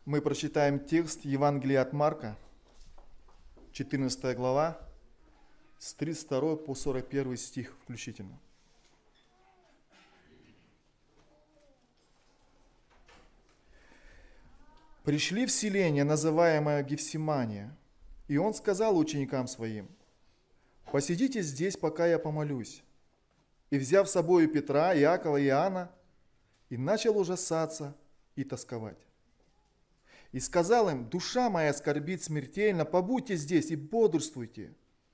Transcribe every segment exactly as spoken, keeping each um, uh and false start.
Мы прочитаем текст Евангелия от Марка, четырнадцатая глава, с тридцать второго по сорок первый стих включительно. «Пришли в селение, называемое Гефсимания, и он сказал ученикам своим: посидите здесь, пока я помолюсь. И, взяв с собою Петра, Иакова и Иоанна, и начал ужасаться и тосковать. И сказал им: душа моя скорбит смертельно, побудьте здесь и бодрствуйте.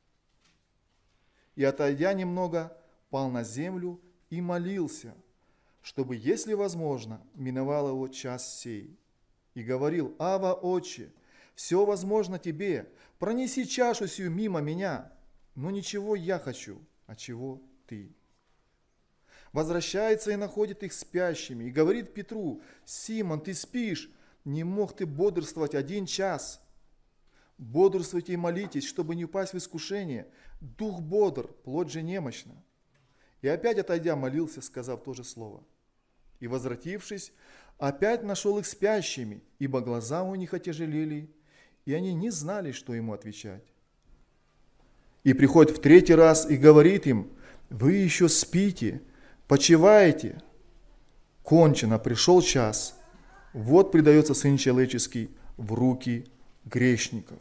И, отойдя немного, пал на землю и молился, чтобы, если возможно, миновал его час сей. И говорил: Ава, Отче, все возможно тебе, пронеси чашу сию мимо меня, но ничего я хочу, а чего ты. Возвращается и находит их спящими, и говорит Петру: Симон, ты спишь, не мог ты бодрствовать один час? Бодрствуйте и молитесь, чтобы не упасть в искушение. Дух бодр, плоть же немощна. И опять, отойдя, молился, сказав то же слово. И, возвратившись, опять нашел их спящими, ибо глаза у них отяжелели, и они не знали, что ему отвечать. И приходит в третий раз и говорит им: вы еще спите, почиваете. Кончено, пришел час. Вот предается Сын Человеческий в руки грешников.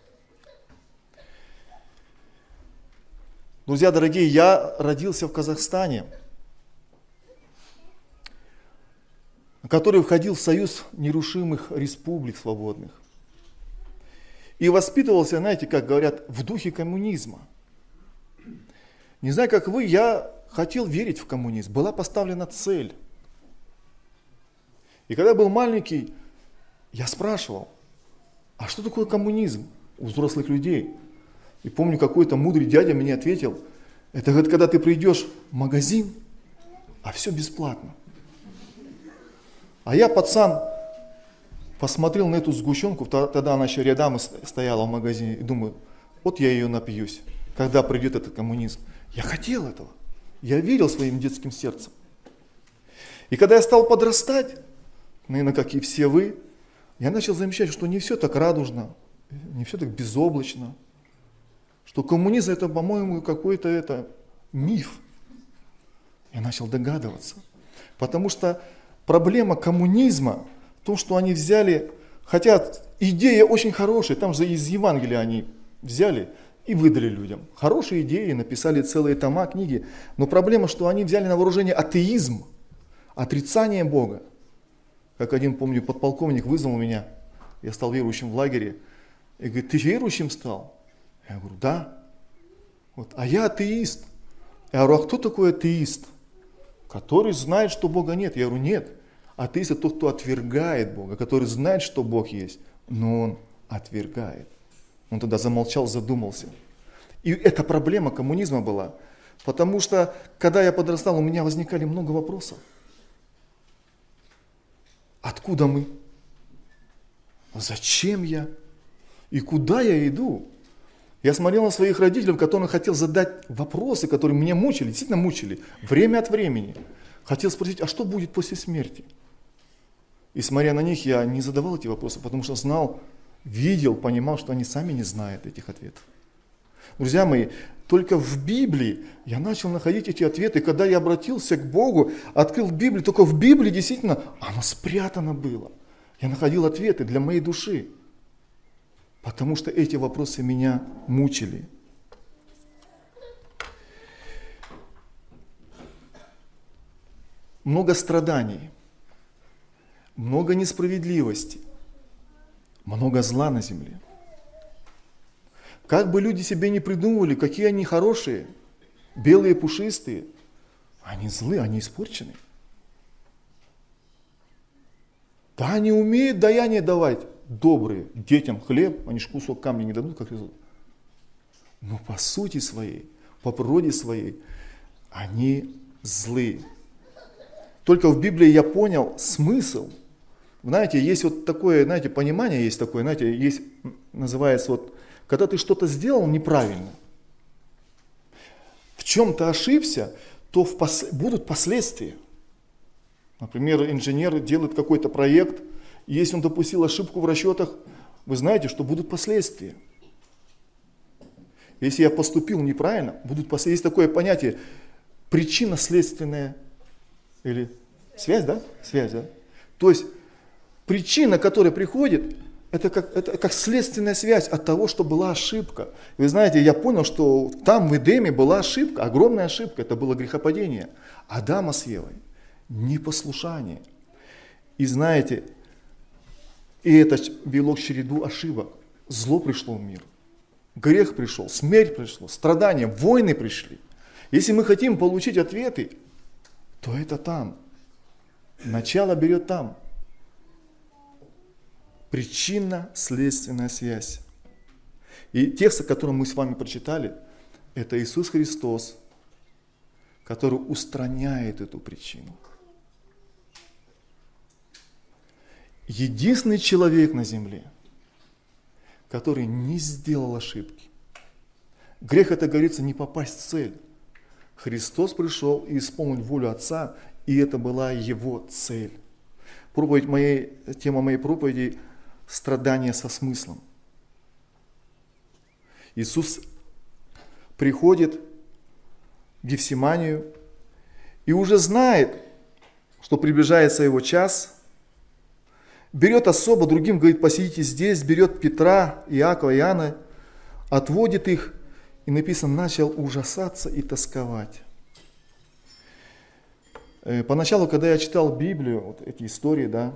Друзья дорогие, я родился в Казахстане, который входил в Союз нерушимых республик свободных. И воспитывался, знаете, как говорят, в духе коммунизма. Не знаю, как вы, я хотел верить в коммунизм. Была поставлена цель. И когда я был маленький, я спрашивал: а что такое коммунизм у взрослых людей? И помню, какой-то мудрый дядя мне ответил: это говорит, когда ты придешь в магазин, а все бесплатно. А я, пацан, посмотрел на эту сгущенку, тогда она еще рядом стояла в магазине, и думаю: вот я ее напьюсь, когда придет этот коммунизм. Я хотел этого, я верил своим детским сердцем. И когда я стал подрастать, наверное, как и все вы, я начал замечать, что не все так радужно, не все так безоблачно, что коммунизм это, по-моему, какой-то это миф. Я начал догадываться, потому что проблема коммунизма в том, что они взяли, хотя идея очень хорошая, там же из Евангелия они взяли и выдали людям. Хорошие идеи, написали целые тома, книги, но проблема, что они взяли на вооружение атеизм, отрицание Бога. Как один, помню, подполковник вызвал меня, я стал верующим в лагере, и говорит: ты верующим стал? Я говорю: да. Вот, а я атеист. Я говорю: а кто такой атеист? Который знает, что Бога нет. Я говорю: нет. Атеист это тот, кто отвергает Бога, который знает, что Бог есть, но он отвергает. Он тогда замолчал, задумался. И эта проблема коммунизма была, потому что, когда я подрастал, у меня возникали много вопросов. Откуда мы? Зачем я? И куда я иду? Я смотрел на своих родителей, которым хотел задать вопросы, которые меня мучили, действительно мучили, время от времени. Хотел спросить: а что будет после смерти? И смотря на них, я не задавал эти вопросы, потому что знал, видел, понимал, что они сами не знают этих ответов. Друзья мои, только в Библии я начал находить эти ответы. Когда я обратился к Богу, открыл Библию, только в Библии действительно оно спрятано было. Я находил ответы для моей души, потому что эти вопросы меня мучили. Много страданий, много несправедливости, много зла на земле. Как бы люди себе не придумывали, какие они хорошие, белые, пушистые, они злые, они испорчены. Да, они умеют даяние давать, добрые, детям хлеб, они ж кусок камня не дадут, как Иисус. Но по сути своей, по природе своей, они злые. Только в Библии я понял смысл. Знаете, есть вот такое, знаете, понимание есть такое, знаете, есть, называется вот, когда ты что-то сделал неправильно, в чем-то ошибся, то в пос... будут последствия. Например, инженер делает какой-то проект, И если он допустил ошибку в расчетах, вы знаете, что будут последствия. Если я поступил неправильно, будут последствия. Есть такое понятие причинно-следственная или связь, да? Связь, да? То есть причина, которая приходит, это как, это как следственная связь от того, что была ошибка. Вы знаете, я понял, что там в Эдеме была ошибка, огромная ошибка, это было грехопадение Адама с Евой, непослушание. И знаете, и это вело к череду ошибок. Зло пришло в мир, грех пришел, смерть пришла, страдания, войны пришли. Если мы хотим получить ответы, то это там. Начало берет там. Причинно-следственная связь. И текст, который мы с вами прочитали, это Иисус Христос, который устраняет эту причину. Единственный человек на земле, который не сделал ошибки. Грех, это говорится, не попасть в цель. Христос пришел и исполнил волю Отца, и это была Его цель. Проповедь моей, тема моей проповеди – страдание со смыслом. Иисус приходит в Гефсиманию и уже знает, что приближается Его час, берет особо, другим говорит, посидите здесь, берет Петра, Иакова, Иоанна, отводит их, и написано, начал ужасаться и тосковать. Поначалу, когда я читал Библию, вот эти истории, да,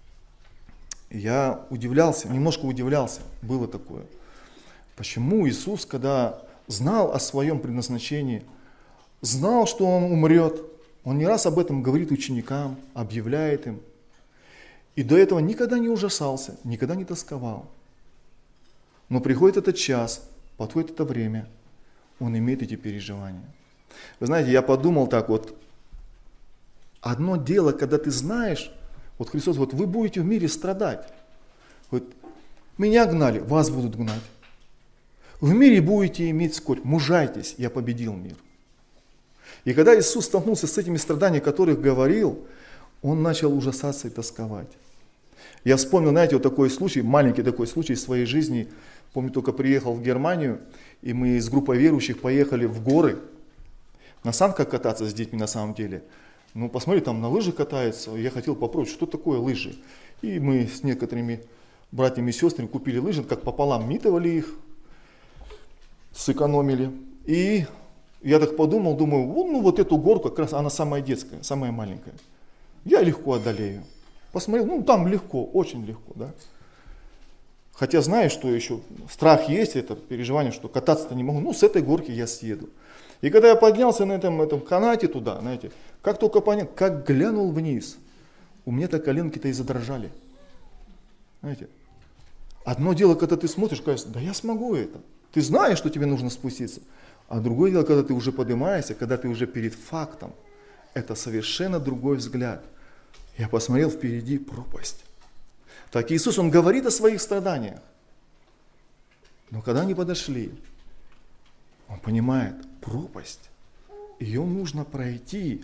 я удивлялся, немножко удивлялся, было такое. Почему Иисус, когда знал о своем предназначении, знал, что Он умрет, Он не раз об этом говорит ученикам, объявляет им, и до этого никогда не ужасался, никогда не тосковал. Но приходит этот час, подходит это время, Он имеет эти переживания. Вы знаете, я подумал так вот, одно дело, когда ты знаешь, вот Христос говорит, вы будете в мире страдать. Вот, меня гнали, вас будут гнать. В мире будете иметь скорбь, мужайтесь, я победил мир. И когда Иисус столкнулся с этими страданиями, о которых говорил, Он начал ужасаться и тосковать. Я вспомнил, знаете, вот такой случай, маленький такой случай из своей жизни. Помню, только приехал в Германию, и мы с группой верующих поехали в горы на санках кататься с детьми на самом деле. Ну, посмотри, там на лыжах катаются, я хотел попробовать, что такое лыжи. И мы с некоторыми братьями и сестрами купили лыжи, как пополам митовали их, сэкономили. И я так подумал, думаю, ну вот эту горку, как раз она самая детская, самая маленькая. Я легко одолею. Посмотрел, ну там легко, очень легко, да. Хотя знаю, что еще страх есть, это переживание, что кататься-то не могу, ну с этой горки я съеду. И когда я поднялся на этом, этом канате туда, знаете, как только понял, как глянул вниз, у меня-то коленки-то и задрожали. Знаете, одно дело, когда ты смотришь, кажется, да я смогу это. Ты знаешь, что тебе нужно спуститься. А другое дело, когда ты уже поднимаешься, когда ты уже перед фактом. Это совершенно другой взгляд. Я посмотрел, впереди пропасть. Так Иисус, Он говорит о своих страданиях. Но когда они подошли, Он понимает, пропасть, ее нужно пройти.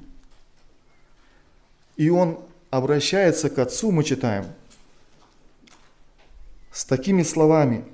И Он обращается к Отцу, мы читаем, с такими словами.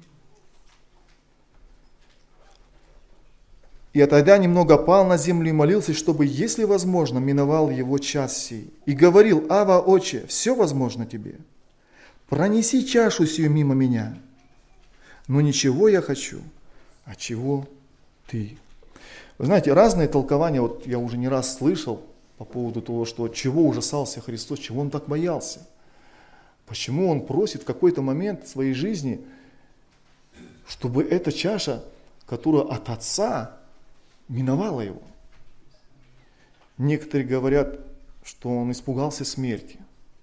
И отойдя немного пал на землю и молился, чтобы, если возможно, миновал его час сей. И говорил, Ава, Отче, все возможно тебе. Пронеси чашу сию мимо меня. Но ничего я хочу, а чего ты. Вы знаете, разные толкования, вот я уже не раз слышал по поводу того, что чего ужасался Христос, чего Он так боялся. Почему Он просит в какой-то момент в своей жизни, чтобы эта чаша, которая от Отца, миновала Его. Некоторые говорят, что Он испугался смерти.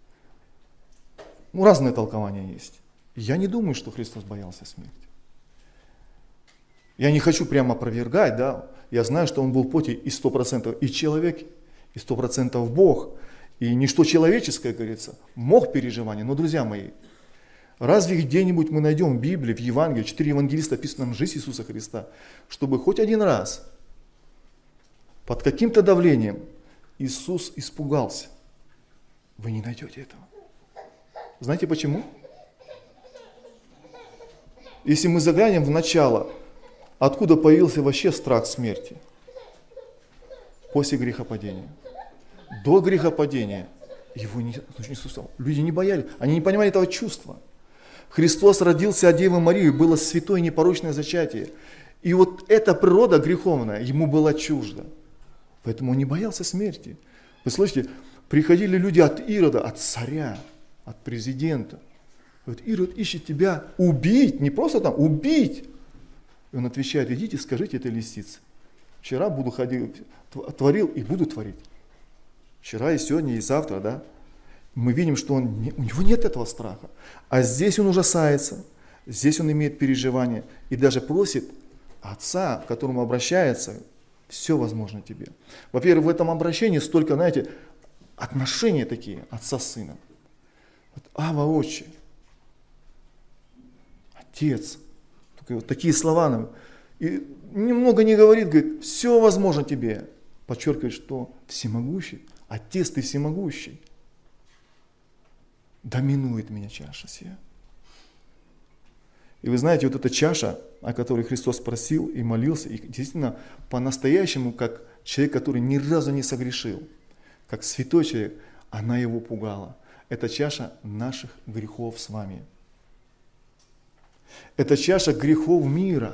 Ну, разные толкования есть. Я не думаю, что Христос боялся смерти. Я не хочу прямо опровергать, да. Я знаю, что Он был в плоти и сто процентов и человек, и сто процентов Бог. И ничто человеческое, говорится, мог переживания. Но, друзья мои, разве где-нибудь мы найдем в Библии, в Евангелии, четыре евангелиста описаны нам жизнь Иисуса Христа, чтобы хоть один раз под каким-то давлением Иисус испугался? Вы не найдете этого. Знаете почему? Если мы заглянем в начало, откуда появился вообще страх смерти? После грехопадения. До грехопадения его не, не существовало. Люди не боялись, они не понимали этого чувства. Христос родился от Девы Марии, было святое непорочное зачатие. И вот эта природа греховная ему была чужда. Поэтому он не боялся смерти. Вы слышите, приходили люди от Ирода, от царя, от президента. Вот Ирод ищет тебя убить, не просто там, убить. И он отвечает: идите, скажите этой лисице. Вчера буду ходить, творил и буду творить. Вчера и сегодня, и завтра, да. Мы видим, что он не, у него нет этого страха. А здесь он ужасается, здесь он имеет переживания и даже просит Отца, к которому обращается: все возможно тебе. Во-первых, в этом обращении столько, знаете, отношения такие отца с сыном. Вот, Ава, Отче, Отец. Вот такие слова нам. И немного не говорит, говорит, все возможно тебе. Подчеркивает, что всемогущий, Отец, ты всемогущий. Доминует меня чаша сия. И вы знаете, вот эта чаша, о которой Христос просил и молился, и действительно по-настоящему, как человек, который ни разу не согрешил, как святой человек, она его пугала. Это чаша наших грехов с вами. Это чаша грехов мира.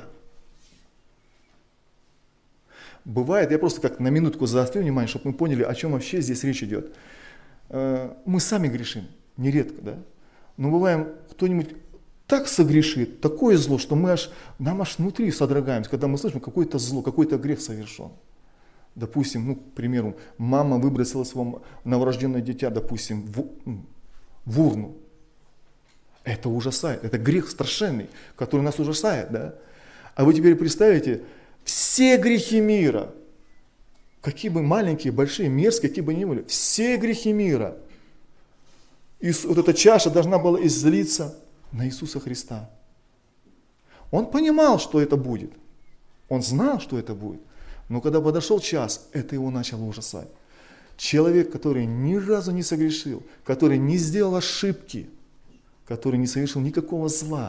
Бывает, я просто как на минутку заострю внимание, чтобы мы поняли, о чем вообще здесь речь идет. Мы сами грешим, нередко, да? Но бываем, кто-нибудь так согрешит, такое зло, что мы аж, нам аж внутри содрогаемся, когда мы слышим, какое-то зло, какой-то грех совершен. Допустим, ну, к примеру, мама выбросила своего новорожденное дитя, допустим, в, в урну. Это ужасает, это грех страшенный, который нас ужасает, да? А вы теперь представите, все грехи мира, какие бы маленькие, большие, мерзкие, какие бы ни были, все грехи мира, и вот эта чаша должна была излиться на Иисуса Христа. Он понимал, что это будет, он знал, что это будет, но когда подошел час, это его начало ужасать. Человек, который ни разу не согрешил, который не сделал ошибки, который не совершил никакого зла,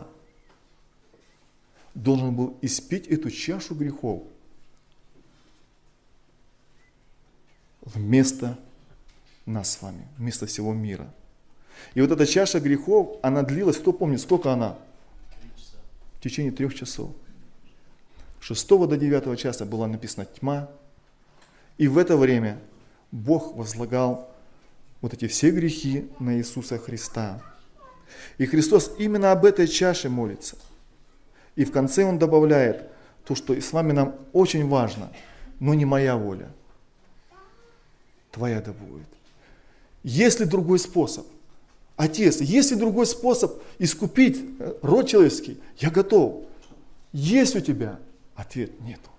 должен был испить эту чашу грехов вместо нас с вами, вместо всего мира. И вот эта чаша грехов, она длилась, кто помнит, сколько она? В течение трех часов. С шестого до девятого часа была написана тьма, и в это время Бог возлагал вот эти все грехи на Иисуса Христа. И Христос именно об этой чаше молится. И в конце Он добавляет то, что и с вами нам очень важно, но не моя воля, твоя да будет. Есть ли другой способ? Отец, есть ли другой способ искупить род человеческий? Я готов. Есть у тебя? Ответ: нету.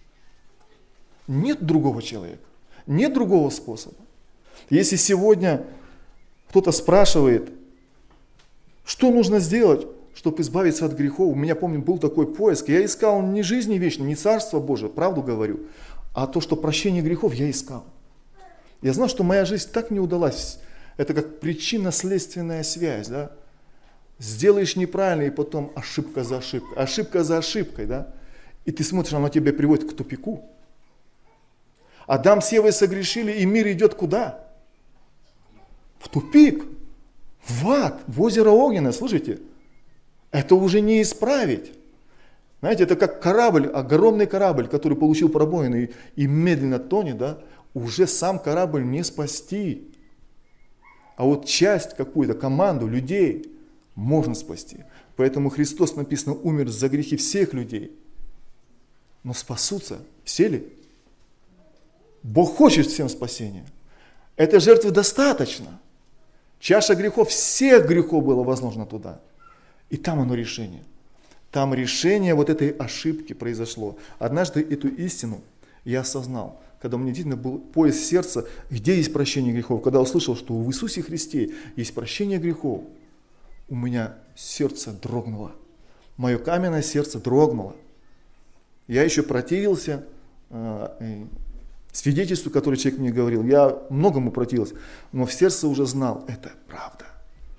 Нет другого человека, нет другого способа. Если сегодня кто-то спрашивает, что нужно сделать, чтобы избавиться от грехов? У меня, помню, был такой поиск. Я искал не жизни вечной, не Царство Божие, правду говорю, а то, что прощение грехов, я искал. Я знал, что моя жизнь так не удалась. Это как причинно-следственная связь, да? Сделаешь неправильно, и потом ошибка за ошибкой, ошибка за ошибкой, да? И ты смотришь, оно тебя приводит к тупику. Адам с Евой согрешили, и мир идет куда? В тупик. В ад, в озеро огненное, слышите? Это уже не исправить. Знаете, это как корабль, огромный корабль, который получил пробоины и, и медленно тонет, да? Уже сам корабль не спасти. А вот часть какую-то, команду людей можно спасти. Поэтому Христос, написано, умер за грехи всех людей. Но спасутся все ли? Бог хочет всем спасения. Этой жертвы достаточно. Чаша грехов, всех грехов было возложено туда. И там оно решение. Там решение вот этой ошибки произошло. Однажды эту истину я осознал, когда у меня действительно был поиск сердца, где есть прощение грехов. Когда услышал, что в Иисусе Христе есть прощение грехов, у меня сердце дрогнуло. Мое каменное сердце дрогнуло. Я еще противился э, свидетельству, которое человек мне говорил. Я многому противился, но в сердце уже знал, это правда.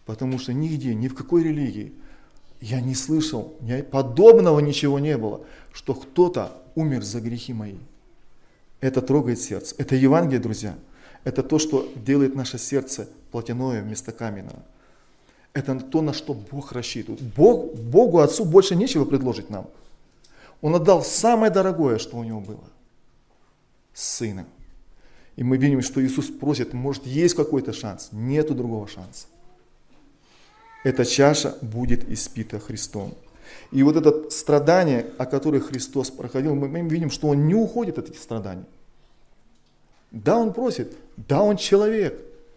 Потому что нигде, ни в какой религии я не слышал, подобного ничего не было, что кто-то умер за грехи мои. Это трогает сердце. Это Евангелие, друзья. Это то, что делает наше сердце плотяное вместо каменного. Это то, на что Бог рассчитывает. Бог, Богу, Отцу больше нечего предложить нам. Он отдал самое дорогое, что у Него было. Сына. И мы видим, что Иисус просит, может, есть какой-то шанс. Нету другого шанса. Эта чаша будет испита Христом. И вот это страдание, о которых Христос проходил, мы видим, что Он не уходит от этих страданий. Да, Он просит, да, Он человек.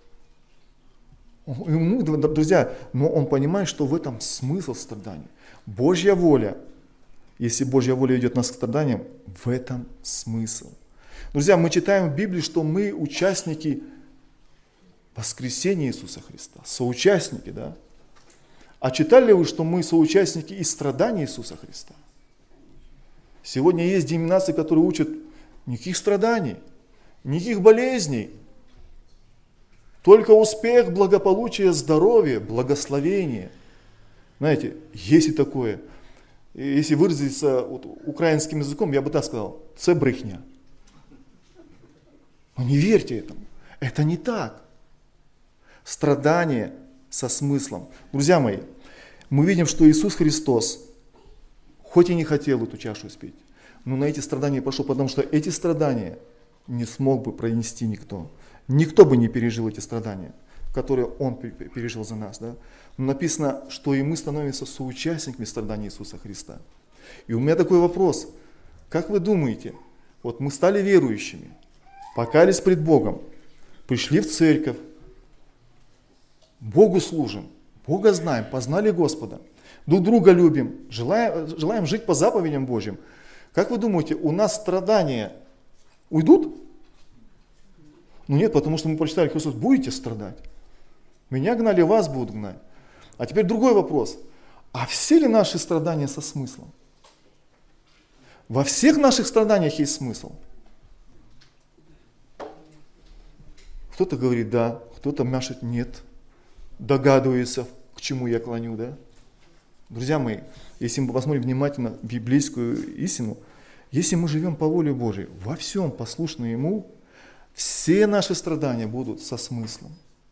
Ему, друзья, но Он понимает, что в этом смысл страданий. Божья воля, если Божья воля ведет нас к страданиям, в этом смысл. Друзья, мы читаем в Библии, что мы участники воскресения Иисуса Христа, соучастники, да? А читали ли вы, что мы соучастники и страданий Иисуса Христа? Сегодня есть деноминации, которые учат никаких страданий, никаких болезней, только успех, благополучие, здоровье, благословение. Знаете, есть и такое. Если выразиться вот, украинским языком, я бы так сказал, це брехня. Но не верьте этому. Это не так. Страдание со смыслом. Друзья мои, мы видим, что Иисус Христос, хоть и не хотел эту чашу испить, но на эти страдания пошел, потому что эти страдания не смог бы пронести никто. Никто бы не пережил эти страдания, которые Он пережил за нас. Да? Но написано, что и мы становимся соучастниками страданий Иисуса Христа. И у меня такой вопрос. Как вы думаете, вот мы стали верующими, покаялись пред Богом, пришли в церковь, Богу служим, Бога знаем, познали Господа, друг друга любим, желаем, желаем жить по заповедям Божьим. Как вы думаете, у нас страдания уйдут? Ну нет, потому что мы прочитали, Христос, будете страдать. Меня гнали, вас будут гнать. А теперь другой вопрос. А все ли наши страдания со смыслом? Во всех наших страданиях есть смысл. Кто-то говорит да, кто-то машет нет. Догадывается, к чему я клоню, да? Друзья мои, если мы посмотрим внимательно библейскую истину, если мы живем по воле Божией, во всем послушны Ему, все наши страдания будут со смыслом.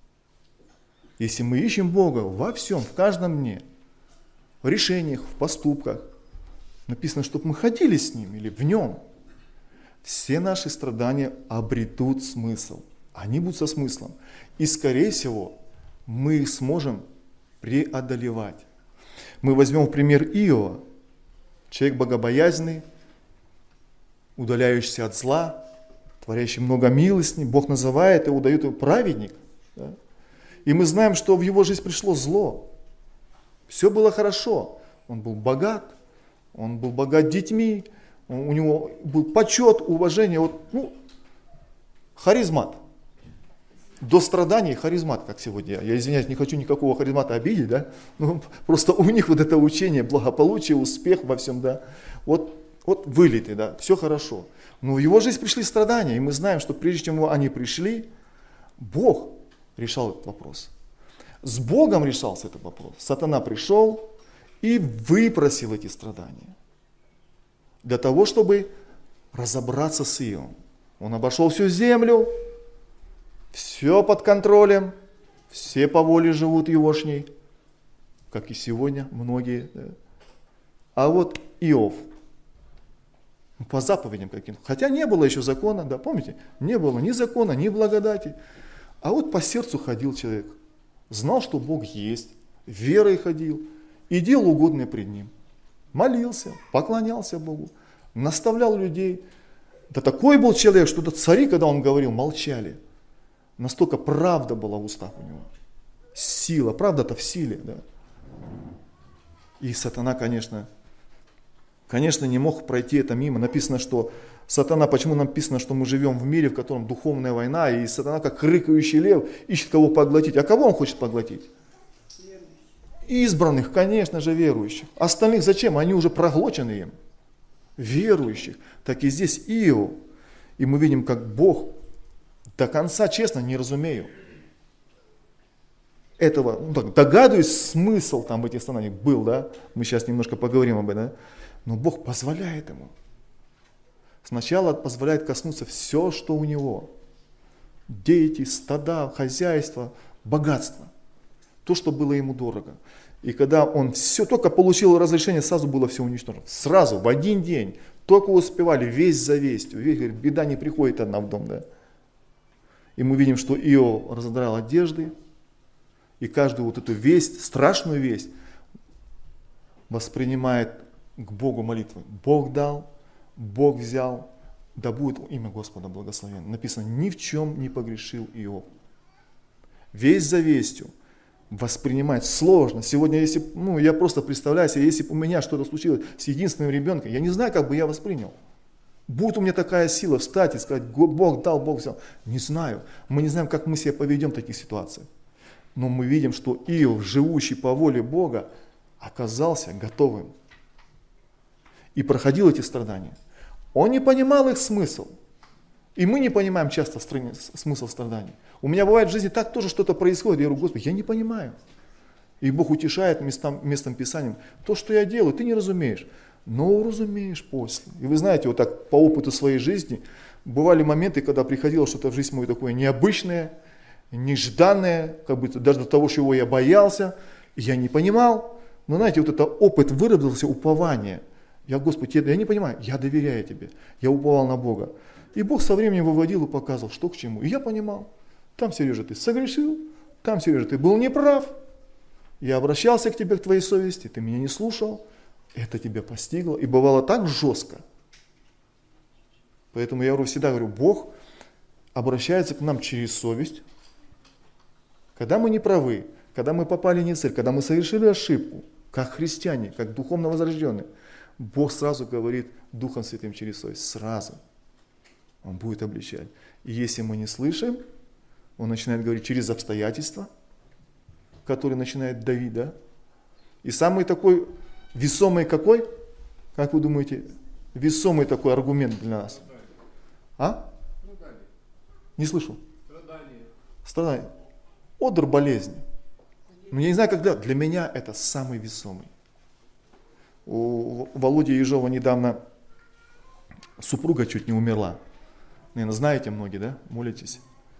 Если мы ищем Бога во всем, в каждом дне, в решениях, в поступках, написано, чтобы мы ходили с Ним или в Нем, все наши страдания обретут смысл. Они будут со смыслом. И, скорее всего, мы их сможем преодолевать. Мы возьмем пример Иова, человек богобоязненный, удаляющийся от зла, творящий много милостей. Бог называет его, дает его праведник. Да? И мы знаем, что в его жизнь пришло зло. Все было хорошо. Он был богат, он был богат детьми, он, у него был почет, уважение. Вот, ну, харизмат. До страданий харизмат, как сегодня. Я извиняюсь, не хочу никакого харизмата обидеть, да? Ну, просто у них вот это учение, благополучие, успех во всем, да? Вот, вот вылеты, да, все хорошо. Но в его жизнь пришли страдания, и мы знаем, что прежде чем они пришли, Бог решал этот вопрос. С Богом решался этот вопрос. Сатана пришел и выпросил эти страдания. Для того, чтобы разобраться с Иовом. Он обошел всю землю, все под контролем, все по воле живут егошней, как и сегодня многие. Да. А вот Иов, по заповедям каким-то, хотя не было еще закона, да, помните, не было ни закона, ни благодати, а вот по сердцу ходил человек, знал, что Бог есть, верой ходил и делал угодное пред Ним. Молился, поклонялся Богу, наставлял людей. Да такой был человек, что цари, когда он говорил, молчали. Настолько правда была в устах у него. Сила, правда-то в силе, да. И сатана, конечно, конечно, не мог пройти это мимо. Написано, что сатана, почему написано, что мы живем в мире, в котором духовная война, и сатана, как рыкающий лев, ищет кого поглотить. А кого он хочет поглотить? Избранных, конечно же, верующих. Остальных зачем? Они уже проглочены им. Верующих. Так и здесь Иов. И мы видим, как Бог до конца, честно, не разумею. этого, ну, так, догадываюсь, смысл там в этих страданиях был, да, мы сейчас немножко поговорим об этом, да? Но Бог позволяет ему. Сначала позволяет коснуться все, что у него. Дети, стада, хозяйство, богатство. То, что было ему дорого. И когда он все, только получил разрешение, сразу было все уничтожено. Сразу, в один день. Только успевали, весть за вестью. Весть, говорит, беда не приходит одна в дом, да. И мы видим, что Иов разодрал одежды. И каждую вот эту весть, страшную весть, воспринимает к Богу молитвой. Бог дал, Бог взял, да будет имя Господа благословенно. Написано, ни в чем не погрешил Иов. Весть за вестью воспринимать сложно. Сегодня, если, ну, я просто представляю себе, если бы у меня что-то случилось с единственным ребенком, я не знаю, как бы я воспринял. Будет у меня такая сила встать и сказать, Бог дал, Бог взял. Не знаю. Мы не знаем, как мы себя поведем в таких ситуациях. Но мы видим, что Иов, живущий по воле Бога, оказался готовым. И проходил эти страдания. Он не понимал их смысл. И мы не понимаем часто смысл страданий. У меня бывает в жизни так тоже что-то происходит. Я говорю, Господи, я не понимаю. И Бог утешает местом, местом Писанием. То, что я делаю, ты не разумеешь. Но уразумеешь после. И вы знаете, вот так по опыту своей жизни, бывали моменты, когда приходило что-то в жизнь мою такое необычное, нежданное, как бы даже до того, чего я боялся, и я не понимал. Но знаете, вот этот опыт выработался, упование. Я, Господи, я не понимаю, я доверяю Тебе, я уповал на Бога. И Бог со временем выводил и показывал, что к чему. И я понимал, там, Сережа, ты согрешил, там, Сережа, ты был неправ. Я обращался к Тебе, к Твоей совести, ты меня не слушал, это тебя постигло. И бывало так жестко. Поэтому я всегда говорю, Бог обращается к нам через совесть. Когда мы не правы, когда мы попали не в цель, когда мы совершили ошибку, как христиане, как духовно возрожденные, Бог сразу говорит Духом Святым через совесть, сразу. Он будет обличать. И если мы не слышим, Он начинает говорить через обстоятельства, которые начинает давить, да? И самый такой весомый какой, как вы думаете, весомый такой аргумент для нас? А? Не слышу. Страдания. Страдания. Одр болезни. Но я не знаю, как для, для меня это самый весомый. У Володи Ежова недавно супруга чуть не умерла. Наверное, знаете многие, да? Молитесь.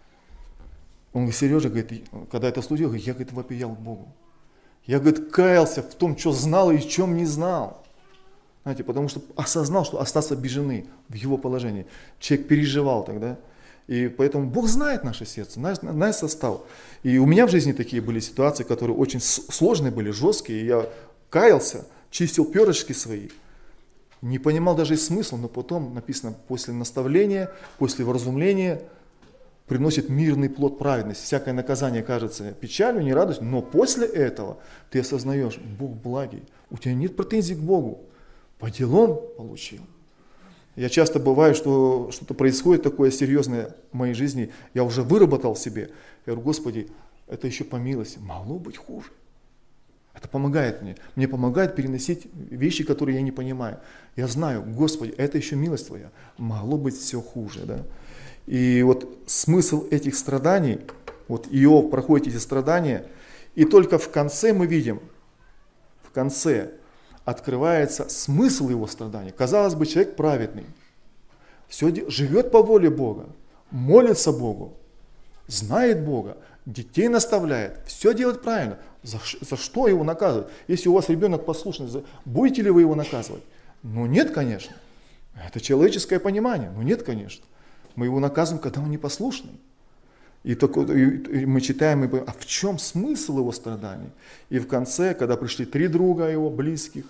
Он говорит, Сережа, говорит, когда это случилось, я, говорит, вопиял к Богу. Я, говорит, каялся в том, что знал и в чем не знал. Знаете, потому что осознал, что остаться без жены в его положении. Человек переживал тогда. И поэтому Бог знает наше сердце, наш, наш состав. И у меня в жизни такие были ситуации, которые очень сложные были, жесткие. И я каялся, чистил перышки свои. Не понимал даже смысла, но потом написано, после наставления, после вразумления приносит мирный плод праведности. Всякое наказание кажется печалью, не радостью, но после этого ты осознаешь, Бог благий, у тебя нет претензий к Богу, по делам получил. Я часто бываю, что что-то происходит такое серьезное в моей жизни, я уже выработал в себе. Я говорю, Господи, это еще по милости, могло быть хуже. Это помогает мне. Мне помогает переносить вещи, которые я не понимаю. Я знаю, Господи, это еще милость Твоя. Могло быть все хуже. Да? И вот смысл этих страданий, вот Иов проходит эти страдания, и только в конце мы видим, в конце открывается смысл его страданий. Казалось бы, человек праведный, все живет по воле Бога, молится Богу, знает Бога, детей наставляет, все делает правильно. За, за что его наказывать? Если у вас ребенок послушный, будете ли вы его наказывать? Ну нет, конечно. Это человеческое понимание. Ну нет, конечно. Мы его наказываем, когда он непослушный. И, так, и мы читаем, и говорим, а в чем смысл его страданий? И в конце, когда пришли три друга его, близких,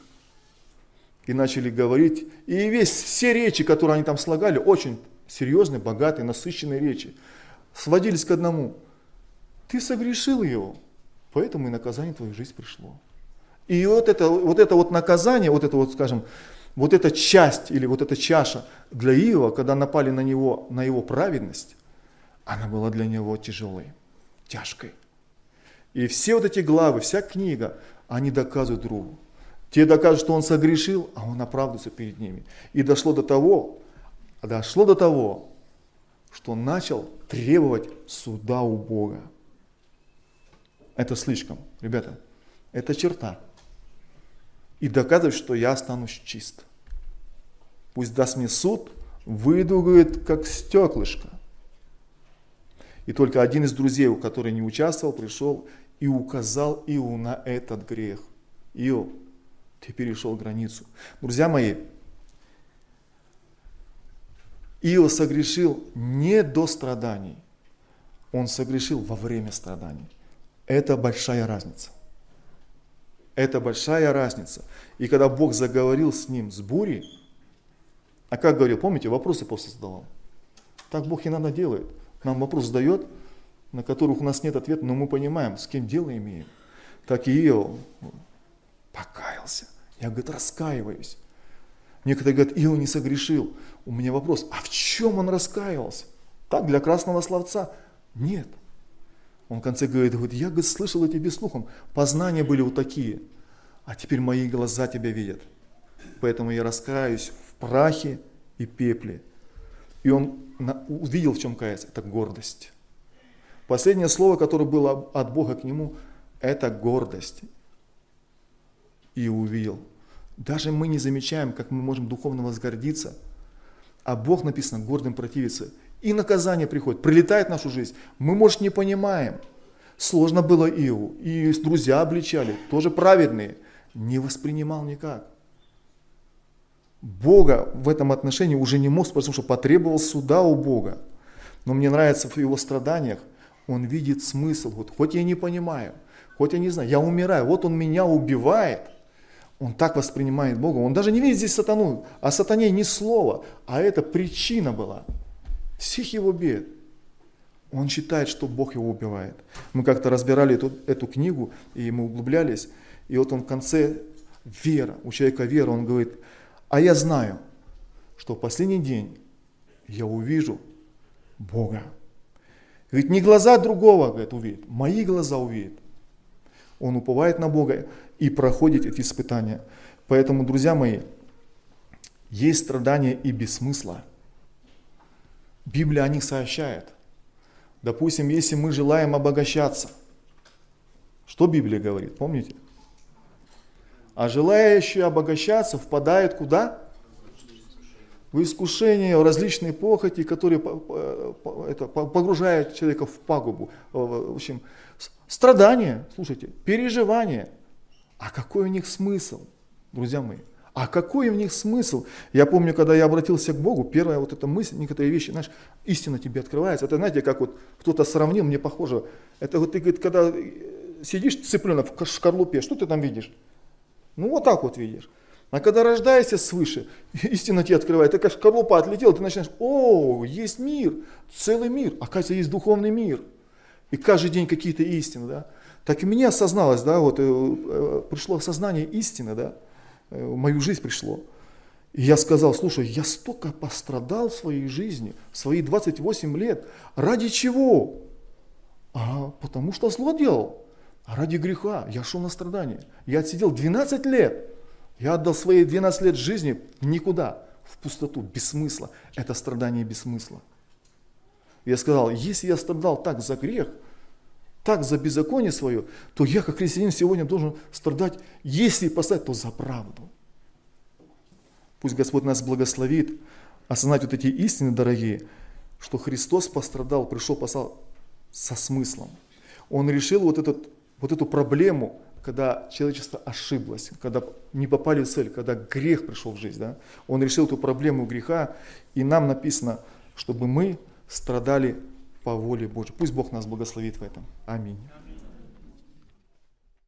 и начали говорить, и весь, все речи, которые они там слагали, очень серьезные, богатые, насыщенные речи, сводились к одному. Ты согрешил его, поэтому и наказание в твою жизнь пришло. И вот это, вот это вот наказание, вот это вот, скажем, вот эта часть или вот эта чаша для Иова, когда напали на него, на его праведность, она была для него тяжелой, тяжкой. И все вот эти главы, вся книга, они доказывают другу. Те доказывают, что он согрешил, а он оправдывается перед ними. И дошло до того, дошло до того, что он начал требовать суда у Бога. это слишком, ребята. Это черта. И доказывает, что я останусь чист. Пусть даст мне суд, выйду, говорит, как стеклышко. И только один из друзей, который не участвовал, пришел и указал Иову на этот грех. Иов, ты перешел границу. Друзья мои, Иов согрешил не до страданий, он согрешил во время страданий. Это большая разница. Это большая разница. И когда Бог заговорил с ним с бурей, а как говорил, помните, вопросы просто задавал. Так Бог иногда делает. Нам вопрос задает, на которых у нас нет ответа, но мы понимаем, с кем дело имеем. Так и Иов покаялся. Я, говорит, раскаиваюсь. Некоторые говорят, Иов не согрешил. У меня вопрос, а в чем он раскаивался? Так, для красного словца? Нет. Он в конце говорит, говорит, я, говорит, слышал о тебе слухом, познания были вот такие, а теперь мои глаза тебя видят. Поэтому я раскаюсь в прахе и пепле. И он увидел, в чем каяться, это гордость. Последнее слово, которое было от Бога к нему, это гордость. И увидел. Даже мы не замечаем, как мы можем духовно возгордиться, а Бог, написано, гордым противится. И наказание приходит, прилетает в нашу жизнь. Мы, может, не понимаем. Сложно было Иову. И друзья обличали, тоже праведные. Не воспринимал никак. Бога в этом отношении уже не мог, потому что потребовал суда у Бога. Но мне нравится в его страданиях, он видит смысл. Вот, хоть я не понимаю, хоть я не знаю, я умираю, вот он меня убивает. Он так воспринимает Бога. Он даже не видит здесь сатану, а сатане ни слова, а это причина была всех его бед. Он считает, что Бог его убивает. Мы как-то разбирали эту, эту книгу, и мы углублялись, и вот он в конце, вера, у человека вера, он говорит, а я знаю, что в последний день я увижу Бога. Говорит, не глаза другого, говорит, увидит, мои глаза увидит. Он уповает на Бога и проходит эти испытания. Поэтому, друзья мои, есть страдания и без смысла. Библия о них сообщает. Допустим, если мы желаем обогащаться, что Библия говорит, помните? А желающие обогащаться впадают куда? В искушение, в различные похоти, которые это, погружают человека в пагубу. В общем, страдания, слушайте, переживания. А какой у них смысл, друзья мои? А какой у них смысл? Я помню, когда я обратился к Богу, первая вот эта мысль, некоторые вещи, знаешь, истина тебе открывается. Это, знаете, как вот кто-то сравнил, мне похоже. Это вот ты, говорит, когда сидишь цыпленок в шкарлупе, что ты там видишь? Ну вот так вот видишь. А когда рождаешься свыше, истина тебе открывает, такая шкарлупа отлетела, ты начинаешь, о, есть мир, целый мир, оказывается, есть духовный мир. И каждый день какие-то истины, да. Так и мне осозналось, да, вот э, пришло осознание истины, да, э, в мою жизнь пришло. И я сказал, слушай, я столько пострадал в своей жизни, в свои двадцать восемь лет, ради чего? А потому что зло делал, а ради греха, я шел на страдания. Я отсидел двенадцать лет. Я отдал свои двенадцать лет жизни никуда, в пустоту, без смысла. Это страдание без смысла. Я сказал, если я страдал так за грех, так за беззаконие свое, то я как христианин сегодня должен страдать, если поставить, то за правду. Пусть Господь нас благословит осознать вот эти истины, дорогие, что Христос пострадал, пришел, послал со смыслом. Он решил вот, этот, вот эту проблему, когда человечество ошиблось, когда не попали в цель, когда грех пришел в жизнь. Да? Он решил эту проблему греха, и нам написано, чтобы мы страдали по воле Божьей. Пусть Бог нас благословит в этом. Аминь.